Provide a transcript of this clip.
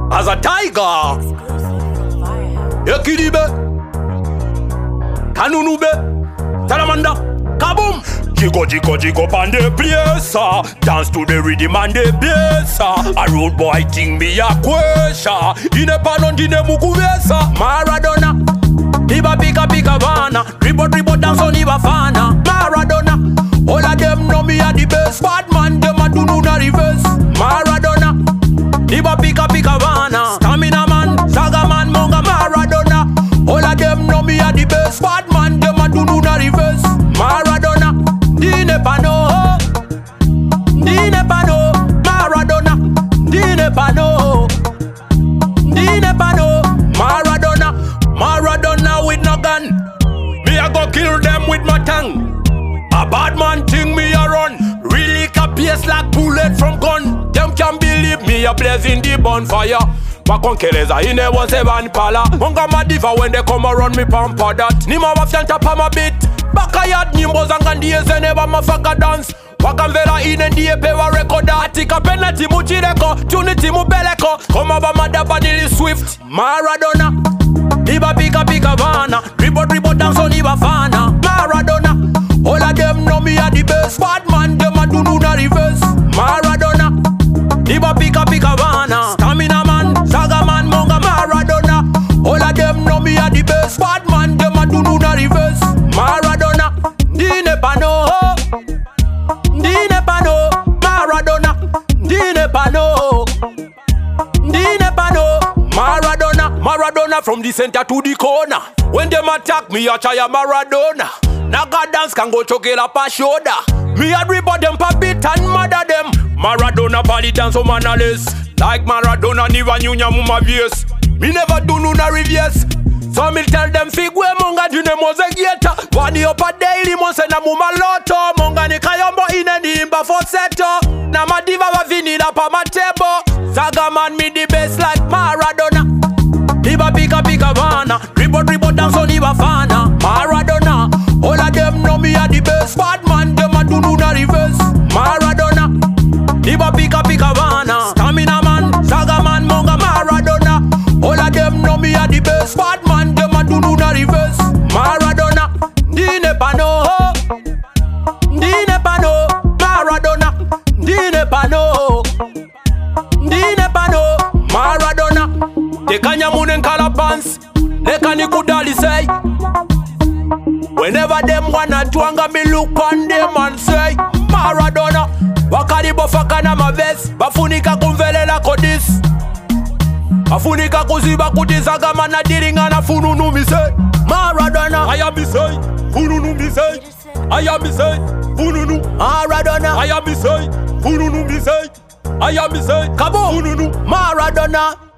as a tiger. Ekiribe, Kanunube, Talamanda, Kaboom. Jigo pan the place, dance to the rhythm and the bass. A road boy think me a quesha. Ine panon dine mukuvesa. Maradona, Iba pika vana. Ribo dance on Iba fana. Maradona, all of them know me a the best. Bad man, them a do no na reverse. Maradona, Iba pika vana. Stamina man, saga man, monga Maradona. All of them know me a the best. Bad man, them a do no na reverse. Maradona, Dine pano, Maradona, Dine pano, Maradona with no gun. Me a go kill them with my tongue. A bad man think me a run. Really capious like bullet from gun. Them can't believe me a blazing the bonfire. Wakonkeleza ine wonse van pala. Monga madiva when they come around me pampa that. Nima wafyanta pa my bit. Bakayat nyimbo zanga ndiye zeneba mafaka dance. Wakamvera ine ndiye pewa rekoda. Atika penalty muchireko, tunity mubeleko. Koma ba madaba nili swift. Maradona, Iba pika vana. Ribo dance on Iba fana. Maradona, all of them know me a the best. Bad man, them a do no na reverse. Maradona, Iba pika vana. Stamina man, saga man, monga Maradona. All of them know me a the best. Bad man, them a do no na reverse. Maradona, Dine pano, Maradona, Dine pano, Maradona from the center to the corner. When them attack me, I try a Maradona. Naga dance can go choke la pa shoulder. Me a rip them pa bit and mother them. Maradona body dance so mannerless. Like Maradona niva nyunya muma vies. Me never do no na reverse. So me tell them figwe monga june moze gieta. Wadi up a daily monse na muma loto. Monga ni kayombo ine ni imba for seto. Na madiva wa vinila pa matebo. Saga man me the best like Maradona. Iba pika vana. Ribo dance on Iba fana. Maradona, all of them know me a the best. Bad man, them a do no na reverse. Maradona, Iba pika vana. Stamina man, saga man, monga Maradona. All of them know me a the best. Bad man, them a do no na reverse. Maradona, Dine pano, Maradona, Dine pano, Maradona. Tekanya munen kalapans, lekani kudali say. Whenever them wanna twanga me look on them and say Maradona, wakari bofaka na maves. Bafunika kumvelela kodis. Bafunika kuziba kutizaga mana diringa na fununu mi say Maradona, I am me say, fununu mi say. I am me say, fununu Maradona, I am me say, fununu mi say. I am me say, kaboom, fununu Maradona.